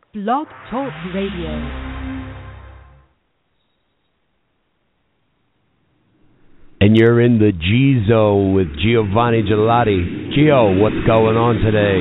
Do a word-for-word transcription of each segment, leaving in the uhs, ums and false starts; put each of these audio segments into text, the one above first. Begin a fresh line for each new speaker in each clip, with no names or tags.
Blog Talk Radio.
And you're in the G-Zone with Giovanni Gelati. Gio, what's going on today?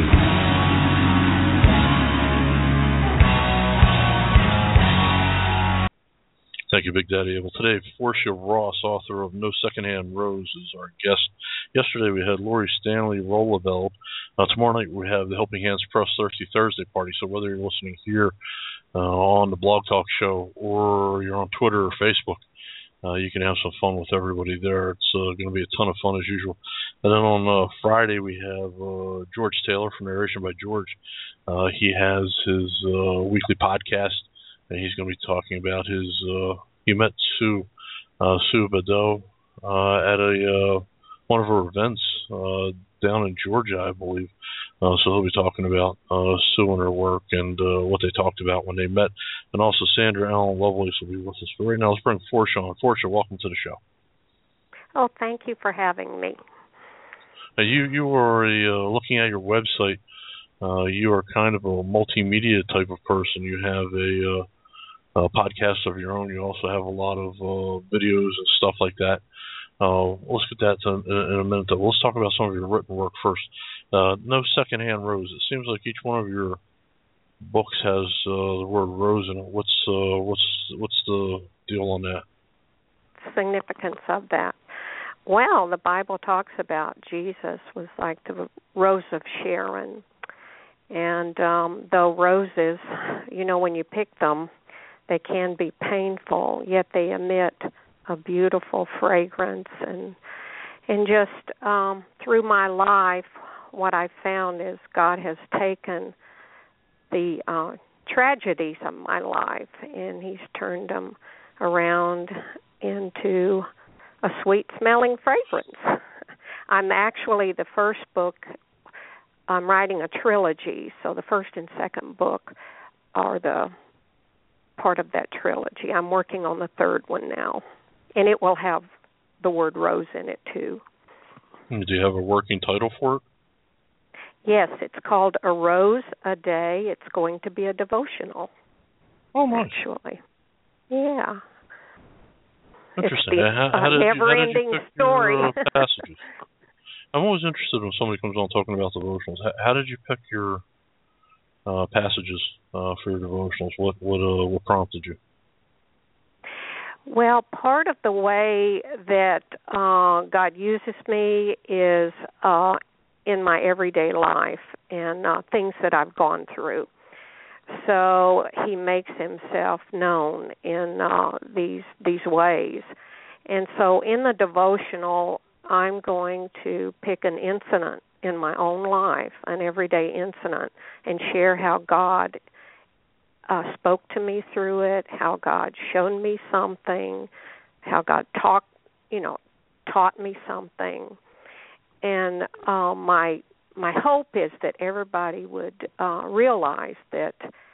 Thank you, Big Daddy. Well, today, Portia Ross, author of No Secondhand Rose, is our guest. Yesterday, we had Lori Stanley Rolleveld. Uh, tomorrow night, we have the Helping Hands Press Thirsty Thursday party. So whether you're listening here uh, on the Blog Talk Show or you're on Twitter or Facebook, uh, you can have some fun with everybody there. It's uh, going to be a ton of fun as usual. And then on uh, Friday, we have uh, George Taylor from Narration by George. Uh, he has his uh, weekly podcast, and he's going to be talking about his, uh, he met Sue, uh, Sue Badeau, uh, at a, uh, one of her events, uh, down in Georgia, I believe. Uh, so he'll be talking about, uh, Sue and her work and, uh, what they talked about when they met. And also Sandra Allen Lovelace will be with us. But right now, let's bring Portia on. Portia, welcome to the show.
Oh, thank you for having me.
Now, you, you are a, uh, looking at your website, uh, you are kind of a multimedia type of person. You have a, uh, Uh, podcast of your own. You also have a lot of uh, videos and stuff like that. Uh, let's get that to, in, in a minute. Though. Let's talk about some of your written work first. Uh, No Secondhand Rose. It seems like each one of your books has uh, the word rose in it. What's uh, what's what's the deal on that?
Significance of that. Well, the Bible talks about Jesus was like the rose of Sharon, and um, though roses, you know, when you pick them, they can be painful, yet they emit a beautiful fragrance. And and just um, through my life, what I've found is God has taken the uh, tragedies of my life and He's turned them around into a sweet-smelling fragrance. I'm actually the first book, I'm writing a trilogy, so the first and second book are the part of that trilogy. I'm working on the third one now, and it will have the word rose in it too.
Do you have a working title for it?
Yes, it's called A Rose a Day. It's going to be a devotional.
Oh, nice.
Actually. Yeah.
Interesting.
It's the,
how, how,
uh,
did you, how did
never-ending
you pick
story.
your uh, passages? I'm always interested when somebody comes on talking about devotionals. How, how did you pick your Uh, passages uh, for your devotionals? What what uh, what prompted you?
Well, part of the way that uh, God uses me is uh, in my everyday life and uh, things that I've gone through. So He makes Himself known in uh, these these ways, and so in the devotional, I'm going to pick an incident in my own life, an everyday incident, and share how God uh, spoke to me through it, how God showed me something, how God talked, you know, taught me something. And uh, my my hope is that everybody would uh, realize that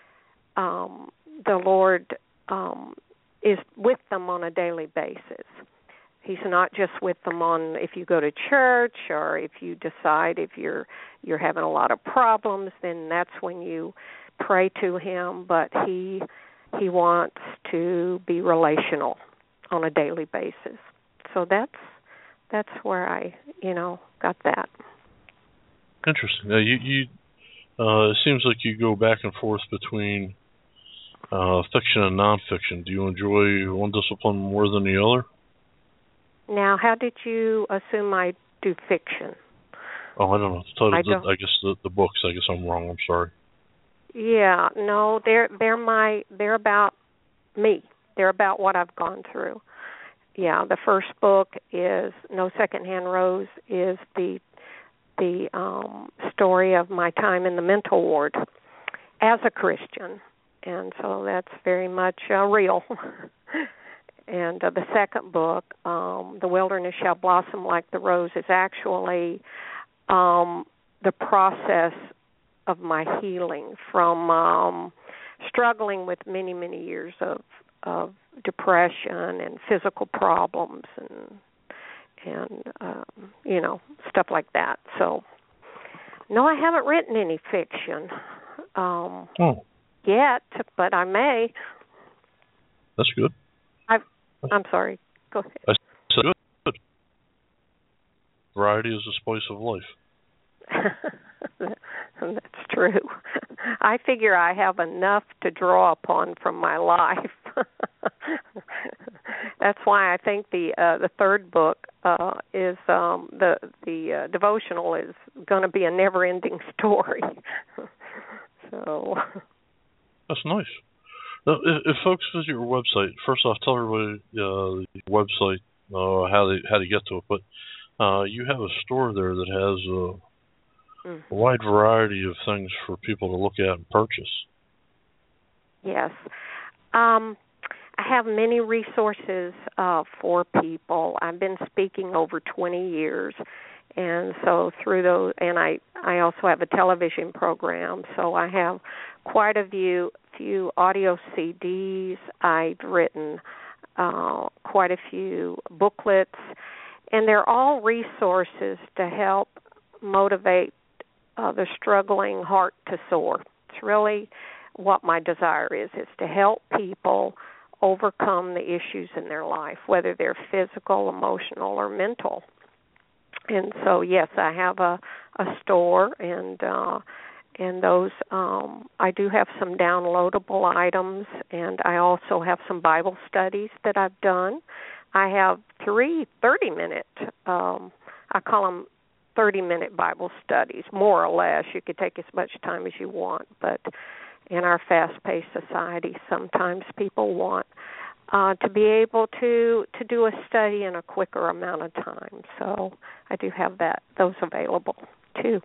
um, the Lord um, is with them on a daily basis. He's not just with them on if you go to church or if you decide if you're you're having a lot of problems, then that's when you pray to Him. But He He wants to be relational on a daily basis. So that's that's where I you know got that.
Interesting. Now you you uh, it seems like you go back and forth between uh, fiction and nonfiction. Do you enjoy one discipline more than the other?
Now, how did you assume I do fiction?
Oh, I don't know. The title,
I,
the, I guess the, the books. I guess I'm wrong. I'm sorry.
Yeah, no, they're they're my they're about me. They're about what I've gone through. Yeah, the first book is No Secondhand Rose. Is the the um, story of my time in the mental ward as a Christian, and so that's very much uh, real. And uh, the second book, um, The Wilderness Shall Blossom Like the Rose, is actually um, the process of my healing from um, struggling with many, many years of, of depression and physical problems and, and um, you know, stuff like that. So, no, I haven't written any fiction. Um,
oh.
yet, but I may.
That's good.
I've, I'm sorry. Go ahead.
I said good. Variety is the spice of life.
That's true. I figure I have enough to draw upon from my life. That's why I think the uh, the third book uh, is um, the the uh, devotional is going to be a never-ending story. So
that's nice. Now, if, if folks visit your website, first off, tell everybody uh, the website uh, how they how to get to it. But uh, you have a store there that has a, mm. a wide variety of things for people to look at and purchase.
Yes. Um, I have many resources uh, for people. I've been speaking over twenty years, and so through those, and I, I also have a television program, so I have quite a few, few audio C Ds. I've written uh, quite a few booklets, and they're all resources to help motivate uh, the struggling heart to soar. It's really what my desire is, is to help people overcome the issues in their life, whether they're physical, emotional, or mental. And so, yes, I have a, a store, and uh, and those um, I do have some downloadable items, and I also have some Bible studies that I've done. I have three thirty-minute, um, I call them thirty-minute Bible studies, more or less. You could take as much time as you want, but in our fast-paced society, sometimes people want uh, to be able to, to do a study in a quicker amount of time. So I do have that those available too.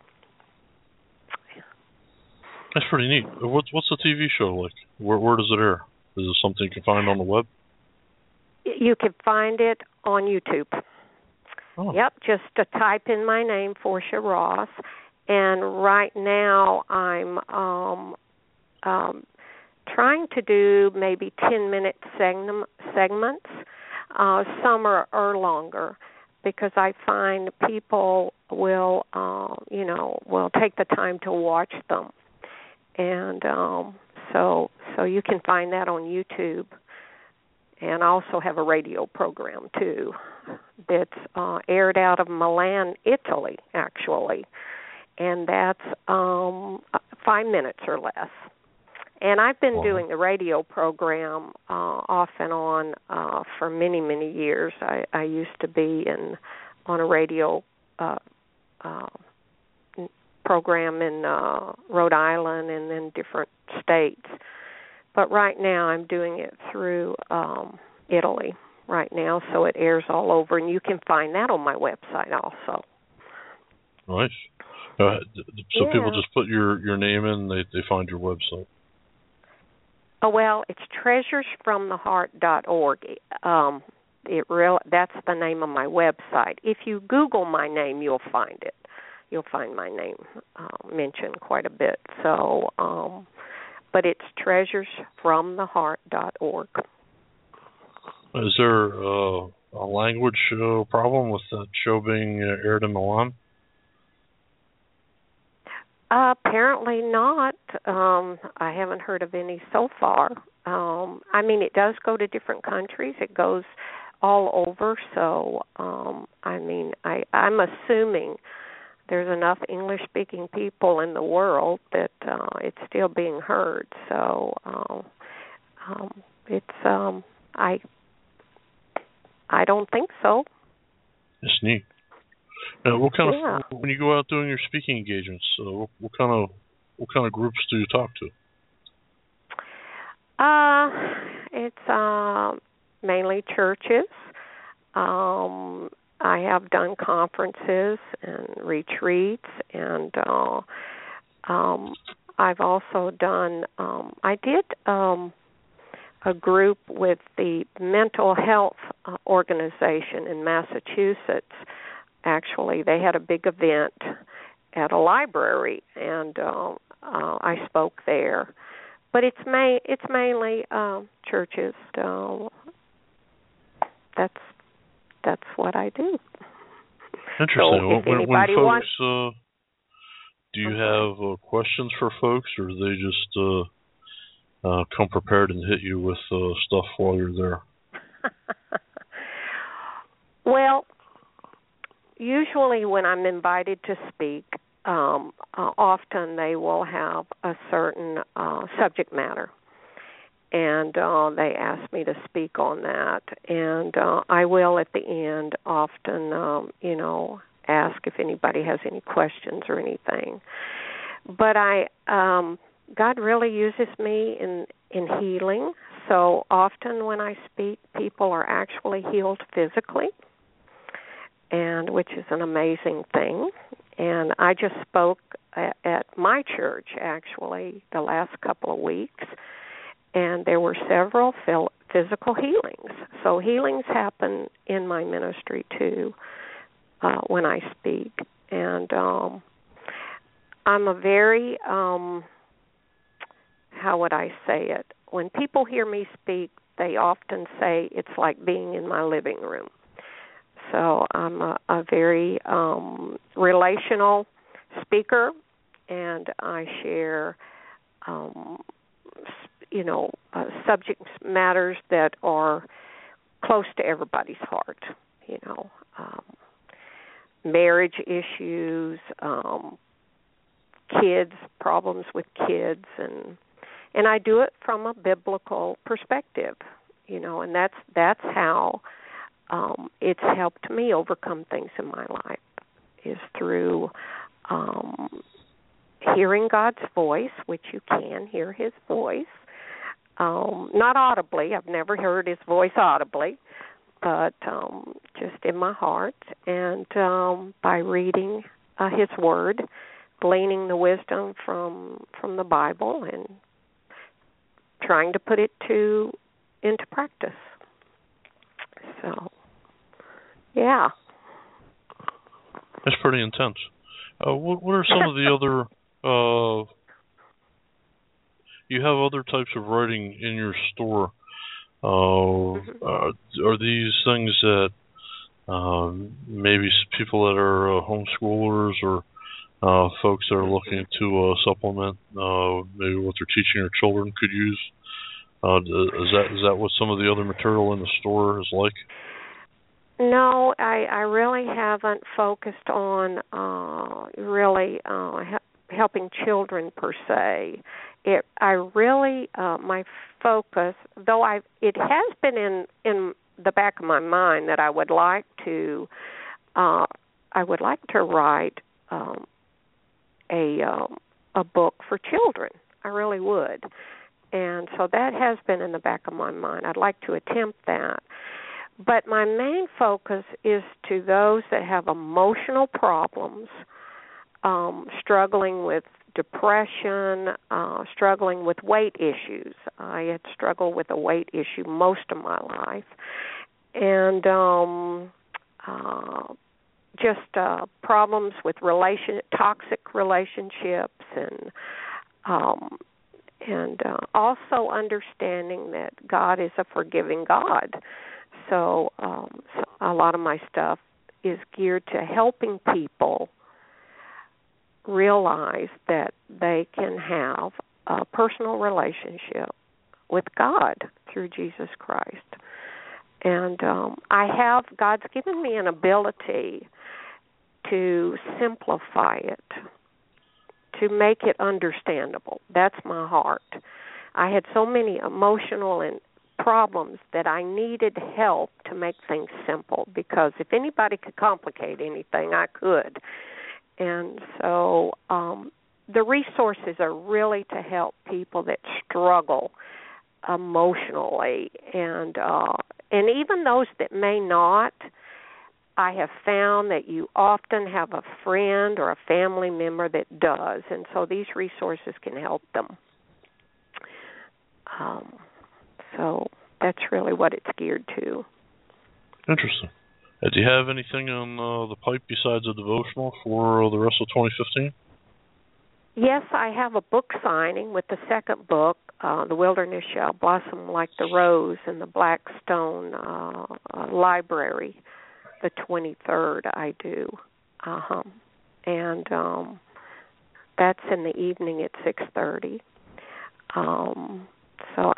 That's pretty neat. What's what's the T V show like? Where where does it air? Is it something you can find on the web?
You can find it on YouTube.
Oh.
Yep, just to type in my name, Portia Ross, and right now I'm um, um, trying to do maybe ten-minute segm- segments. Uh, some are, are longer, because I find people will, uh, you know, will take the time to watch them, and um, so so you can find that on YouTube. And I also have a radio program too that's uh, aired out of Milan, Italy, actually, and that's um, five minutes or less. And I've been wow. doing the radio program uh, off and on uh, for many, many years. I, I used to be in on a radio uh, uh, program in uh, Rhode Island and then different states. But right now I'm doing it through um, Italy right now, so it airs all over, and you can find that on my website also.
Nice. Uh, so
yeah.
people just put your, your name in, they they find your website.
Oh, well, it's treasures from the heart dot org. Um, it real that's the name of my website. If you Google my name, you'll find it. You'll find my name uh, mentioned quite a bit. So, um, but it's treasures from the heart dot org.
Is there uh, a language uh, problem with that show being uh, aired in Milan?
Uh, apparently not. Um, I haven't heard of any so far. Um, I mean, it does go to different countries. It goes all over. So, um, I mean, I, I'm assuming there's enough English-speaking people in the world that uh, it's still being heard. So, uh, um, it's um, I I don't think so.
It's neat. Now, what kind
yeah.
of when you go out doing your speaking engagements, uh, what, what kind of what kind of groups do you talk to?
Uh, it's uh, mainly churches. Um, I have done conferences and retreats, and uh, um, I've also done. Um, I did um, a group with the Mental Health uh, Organization in Massachusetts. Actually, they had a big event at a library, and uh, uh, I spoke there. But it's ma- it's mainly uh, churches. So that's that's what I do.
Interesting.
So if
when,
anybody
when
wants,
folks, uh, do you have uh, questions for folks, or are they just uh, uh, come prepared and hit you with uh, stuff while you're there?
Well, usually when I'm invited to speak, um, uh, often they will have a certain uh, subject matter, and uh, they ask me to speak on that. And uh, I will, at the end, often, um, you know, ask if anybody has any questions or anything. But I, um, God really uses me in in healing. So often when I speak, people are actually healed physically, and which is an amazing thing. And I just spoke at, at my church, actually, the last couple of weeks, and there were several phil- physical healings. So healings happen in my ministry, too, uh, when I speak. And um, I'm a very, um, how would I say it? When people hear me speak, they often say it's like being in my living room. So I'm a, a very um, relational speaker, and I share, um, you know, uh, subject matters that are close to everybody's heart, you know, um, marriage issues, um, kids, problems with kids, and and I do it from a biblical perspective, you know, and that's that's how Um, it's helped me overcome things in my life, is through um, hearing God's voice, which you can hear his voice, um, not audibly. I've never heard his voice audibly, but um, just in my heart, and um, by reading uh, his word, gleaning the wisdom from from the Bible, and trying to put it to into practice. So, yeah.
That's pretty intense. Uh, what, what are some of the other, uh, you have other types of writing in your store. Uh, mm-hmm. uh, are these things that um, maybe people that are uh, homeschoolers or uh, folks that are looking to uh, supplement uh, maybe what they're teaching their children could use? Uh, is that is that what some of the other material in the store is like?
No, I, I really haven't focused on uh, really uh, he- helping children per se. It I really uh, my focus, though I it has been in in the back of my mind that I would like to uh, I would like to write um, a um, a book for children. I really would. And so that has been in the back of my mind. I'd like to attempt that. But my main focus is to those that have emotional problems, um, struggling with depression, uh, struggling with weight issues. I had struggled with a weight issue most of my life. And um, uh, just uh, problems with relation, toxic relationships, and um And uh, also understanding that God is a forgiving God. So, um, so a lot of my stuff is geared to helping people realize that they can have a personal relationship with God through Jesus Christ. And um, I have, God's given me an ability to simplify it, to make it understandable. That's my heart. I had so many emotional and problems that I needed help to make things simple, because if anybody could complicate anything, I could. And so um, the resources are really to help people that struggle emotionally, and uh, and even those that may not. I have found that you often have a friend or a family member that does, and so these resources can help them. Um, so that's really what it's geared to.
Interesting. Uh, do you have anything on uh, the pipe besides a devotional for uh, the rest of twenty fifteen?
Yes, I have a book signing with the second book, uh, The Wilderness Shall Blossom Like the Rose, in the Blackstone uh, uh, Library. The twenty-third I do. Uh-huh. And um, that's in the evening at six thirty. Um,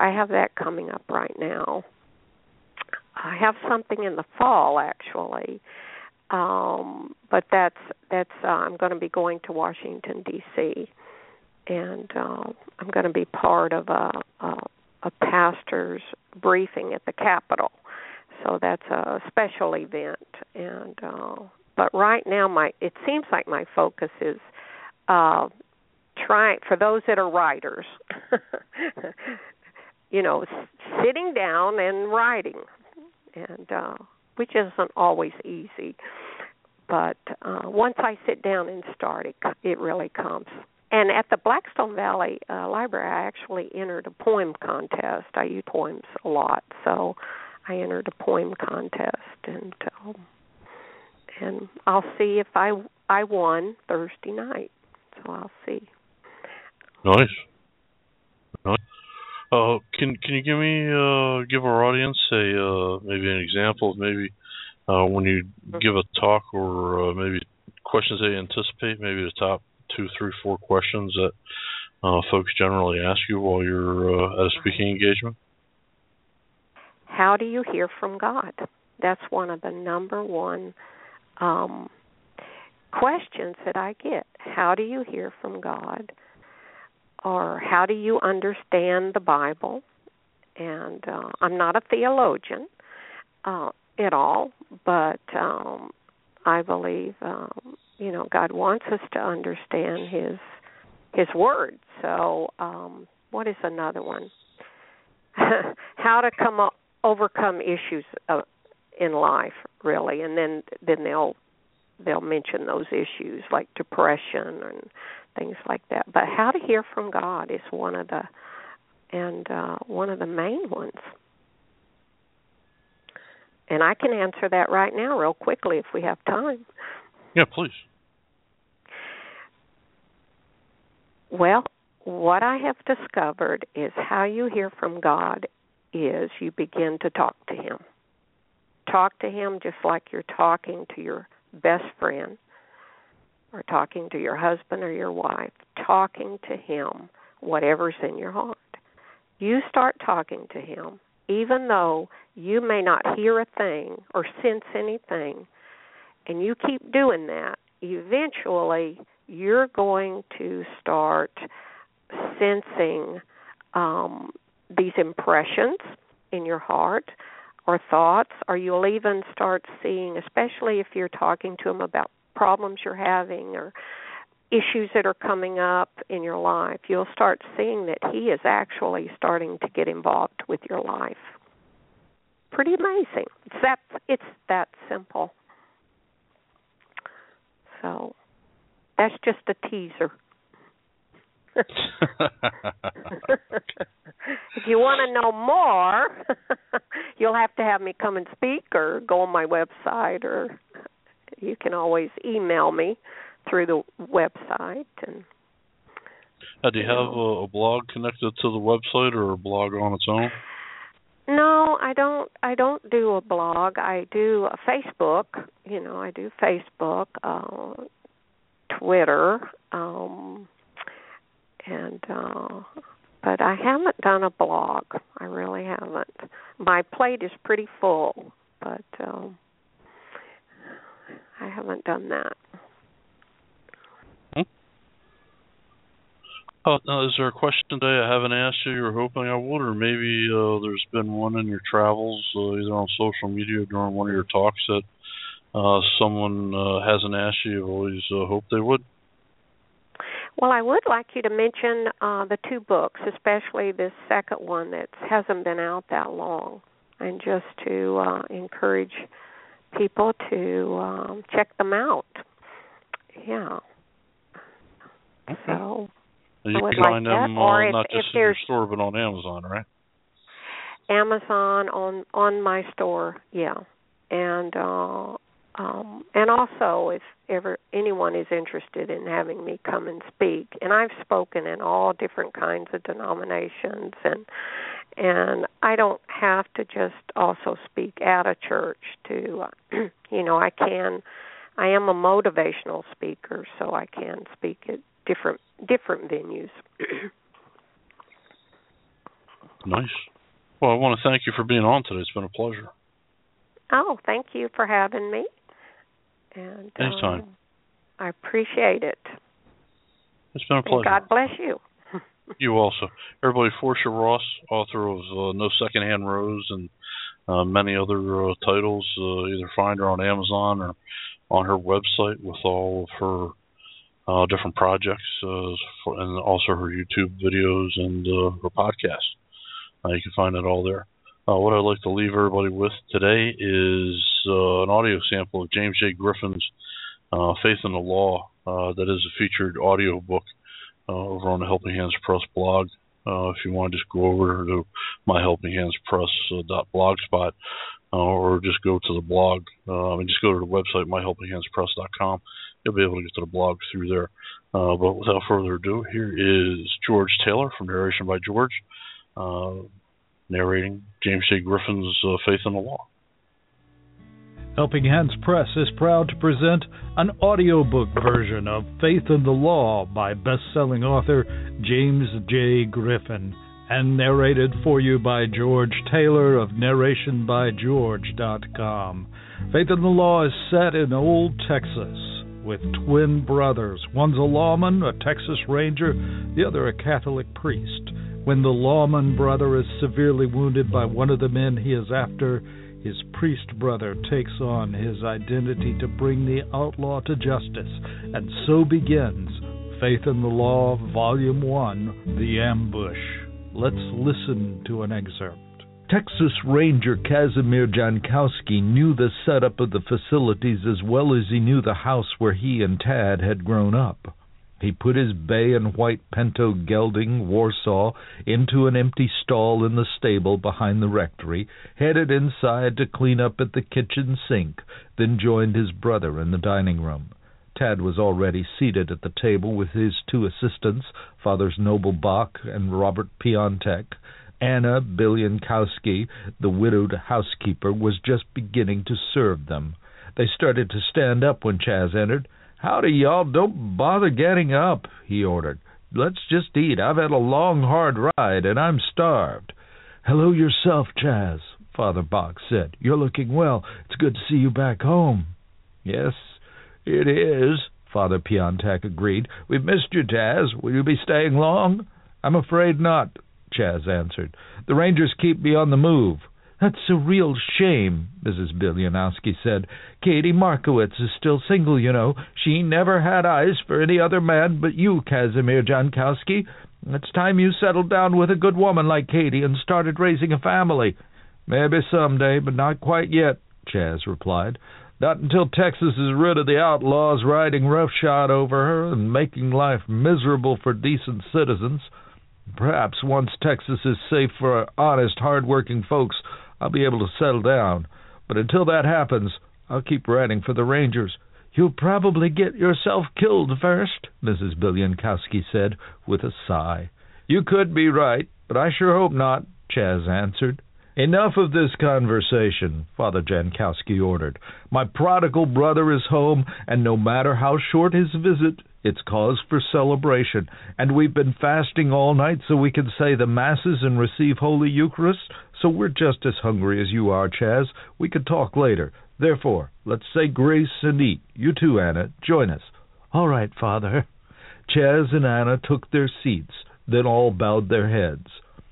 I have that coming up right now. I have something in the fall, actually, um, but that's that's. Uh, I'm going to be going to Washington D C and uh, I'm going to be part of a, a a pastor's briefing at the Capitol. So that's a special event, and uh, but right now, my it seems like my focus is uh, trying for those that are writers. You know, sitting down and writing, and uh, which isn't always easy. But uh, once I sit down and start, it, it really comes. And at the Blackstone Valley uh, Library, I actually entered a poem contest. I use poems a lot, so I entered a poem contest, and um, and I'll see if I I won Thursday night. So I'll see.
Nice. Nice. Uh, can can you give me uh, give our audience a uh, maybe an example of maybe uh, when you give a talk or uh, maybe questions they anticipate, maybe the top two, three, four questions that uh, folks generally ask you while you're uh, at a speaking engagement?
How do you hear from God? That's one of the number one um, questions that I get. How do you hear from God? Or how do you understand the Bible? And uh, I'm not a theologian uh, at all, but um, I believe, um, you know, God wants us to understand His His Word. So um, what is another one? How to come up, overcome issues uh, in life, really, and then then they'll they'll mention those issues like depression and things like that. But how to hear from God is one of the and uh, one of the main ones. And I can answer that right now real quickly if we have time.
Yeah, please.
Well, what I have discovered is how you hear from God is you begin to talk to Him. Talk to Him just like you're talking to your best friend or talking to your husband or your wife. Talking to Him, whatever's in your heart. You start talking to Him, even though you may not hear a thing or sense anything, and you keep doing that, eventually you're going to start sensing um, these impressions in your heart or thoughts, or you'll even start seeing, especially if you're talking to Him about problems you're having or issues that are coming up in your life, you'll start seeing that He is actually starting to get involved with your life. Pretty amazing. It's that, it's that simple. So that's just a teaser. If you want to know more, you'll have to have me come and speak or go on my website, or you can always email me through the website. And
uh, do you, you have know. a blog connected to the website or a blog on its own?
No, I don't. I don't do a blog. I do a Facebook. You know, I do Facebook, uh, Twitter, um, and uh, but I haven't done a blog. I really haven't. My plate is pretty full, but um, I haven't done that.
Oh, uh, is there a question today I haven't asked you you're hoping I would, or maybe uh, there's been one in your travels, uh, either on social media or during one of your talks that uh, someone uh, hasn't asked you, you've always uh, hoped they would?
Well, I would like you to mention uh, the two books, especially this second one that hasn't been out that long, and just to uh, encourage people to um, check them out. Yeah.
Okay.
So
you
I would
can
like
find
that.
them
or
uh,
if,
not
if
just in your
there's
store, but on Amazon, right?
Amazon on on my store, yeah, and uh, um, and also if ever anyone is interested in having me come and speak, and I've spoken in all different kinds of denominations, and and I don't have to just also speak at a church. To uh, you know, I can. I am a motivational speaker, so I can speak at different different venues.
Nice. Well, I want to thank you for being on today. It's been a pleasure.
Oh, thank you for having me. And
Anytime.
Um, I appreciate it.
It's been a pleasure.
And God bless you.
You also. Everybody, Portia Ross, author of uh, No Secondhand Rose and uh, many other uh, titles. Uh, either find her on Amazon or on her website with all of her uh, different projects uh, for, and also her YouTube videos and uh, her podcast. Uh, you can find it all there. Uh, what I'd like to leave everybody with today is uh, an audio sample of James J. Griffin's uh, Faith in the Law. Uh, that is a featured audio book uh, over on the Helping Hands Press blog. Uh, if you want to just go over to my helping hands press dot blogspot uh, or just go to the blog uh, and just go to the website my helping hands press dot com. You'll be able to get to the blog through there. Uh, but without further ado, here is George Taylor from Narration by George, uh, narrating James J. Griffin's uh, Faith in the Law.
Helping Hands Press is proud to present an audiobook version of Faith in the Law by best-selling author James J. Griffin, and narrated for you by George Taylor of narration by george dot com. Faith in the Law is set in old Texas with twin brothers. One's a lawman, a Texas Ranger, the other a Catholic priest. When the lawman brother is severely wounded by one of the men he is after, his priest brother takes on his identity to bring the outlaw to justice. And so begins Faith in the Law, Volume one, The Ambush. Let's listen to an excerpt. Texas Ranger Casimir Jankowski knew the setup of the facilities as well as he knew the house where he and Tad had grown up. He put his bay and white Pinto gelding Warsaw into an empty stall in the stable behind the rectory, headed inside to clean up at the kitchen sink, then joined his brother in the dining room. Tad was already seated at the table with his two assistants, Fathers Noble Bach and Robert Piontek. Anna Bilyankowski, the widowed housekeeper, was just beginning to serve them. They started to stand up when Chaz entered. "Howdy, y'all. Don't bother getting up," he ordered. "Let's just eat. I've had a long, hard ride, and I'm starved." "Hello yourself, Chaz," Father Bach said. "You're looking well. It's good to see you back home." "Yes, it is," Father Piontek agreed. "We've missed you, Chaz. Will you be staying long?" "I'm afraid not," Chaz answered. "The Rangers keep me on the move." "That's a real shame," Missus Bilyanowski said. "Katie Markowitz is still single, you know. She never had eyes for any other man but you, Casimir Jankowski. It's time you settled down with a good woman like Katie and started raising a family." "Maybe someday, but not quite yet," Chaz replied. "Not until Texas is rid of the outlaws riding roughshod over her and making life miserable for decent citizens. Perhaps once Texas is safe for honest, hard-working folks, I'll be able to settle down. But until that happens, I'll keep writing for the Rangers." "You'll probably get yourself killed first," Missus Bilyankowski said with a sigh. "You could be right, but I sure hope not," Chaz answered. "Enough of this conversation," Father Jankowski ordered. "My prodigal brother is home, and no matter how short his visit, it's cause for celebration. And we've been fasting all night so we can say the Masses and receive Holy Eucharist, so we're just as hungry as you are, Chaz. We could talk later. Therefore, let's say grace and eat. You too, Anna. Join us." "All right, Father." Chaz and Anna took their seats, then all bowed their heads.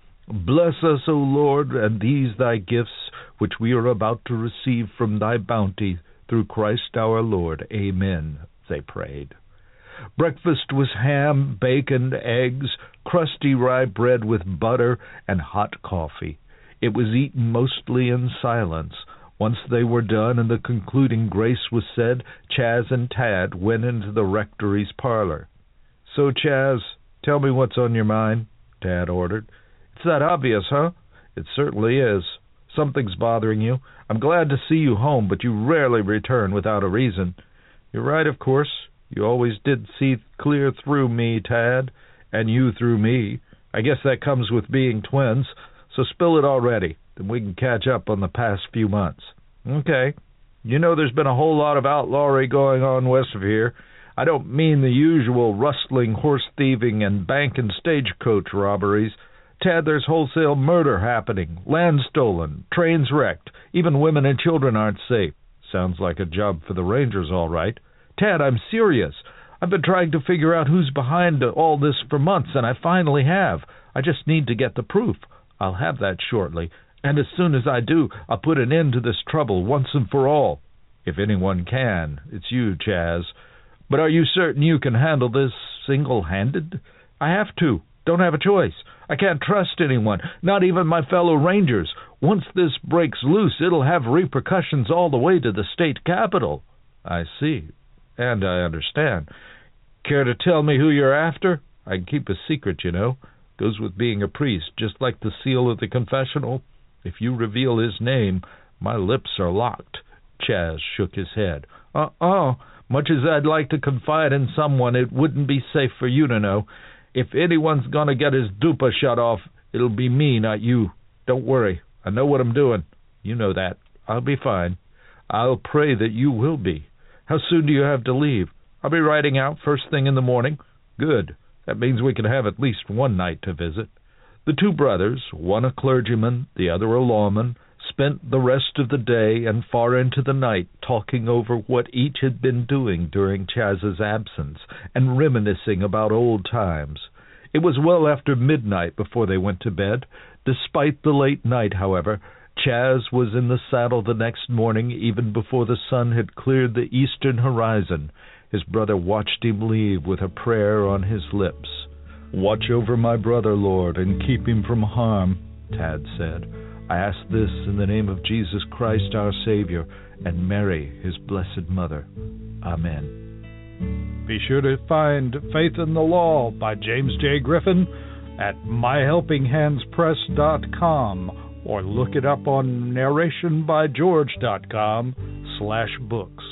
"Bless us, O Lord, and these thy gifts, which we are about to receive from thy bounty, through Christ our Lord. Amen," they prayed. Breakfast was ham, bacon, eggs, crusty rye bread with butter, and hot coffee. It was eaten mostly in silence. Once they were done and the concluding grace was said, Chaz and Tad went into the rectory's parlor. "So, Chaz, tell me what's on your mind," Tad ordered. "It's that obvious, huh?" "It certainly is. Something's bothering you. I'm glad to see you home, but you rarely return without a reason." "You're right, of course. You always did see clear through me, Tad, and you through me. I guess that comes with being twins. So spill it already, then we can catch up on the past few months." "Okay. You know there's been a whole lot of outlawry going on west of here. I don't mean the usual rustling, horse thieving, and bank and stagecoach robberies. Tad, there's wholesale murder happening, land stolen, trains wrecked. Even women and children aren't safe. Sounds like a job for the Rangers, all right. Tad, I'm serious. I've been trying to figure out who's behind all this for months, and I finally have. I just need to get the proof. I'll have that shortly, and as soon as I do, I'll put an end to this trouble once and for all. If anyone can, it's you, Chaz. But are you certain you can handle this single-handed? I have to. Don't have a choice. I can't trust anyone, not even my fellow Rangers. Once this breaks loose, it'll have repercussions all the way to the state capitol. I see, and I understand. Care to tell me who you're after? I can keep a secret, you know. Goes with being a priest, just like the seal of the confessional. If you reveal his name, my lips are locked. Chaz shook his head. Uh-uh. Much as I'd like to confide in someone, it wouldn't be safe for you to know. If anyone's gonna get his dupa shut off, it'll be me, not you. Don't worry. I know what I'm doing. You know that. I'll be fine. I'll pray that you will be. How soon do you have to leave? I'll be riding out first thing in the morning. Good. That means we can have at least one night to visit. The two brothers, one a clergyman, the other a lawman, spent the rest of the day and far into the night talking over what each had been doing during Chaz's absence and reminiscing about old times. It was well after midnight before they went to bed. Despite the late night, however, Chaz was in the saddle the next morning even before the sun had cleared the eastern horizon. His brother watched him leave with a prayer on his lips. "Watch over my brother, Lord, and keep him from harm," Tad said. "I ask this in the name of Jesus Christ our Savior and Mary, his blessed mother. Amen." Be sure to find Faith in the Law by James J. Griffin at my helping hands press dot com or look it up on narration by george dot com slash books.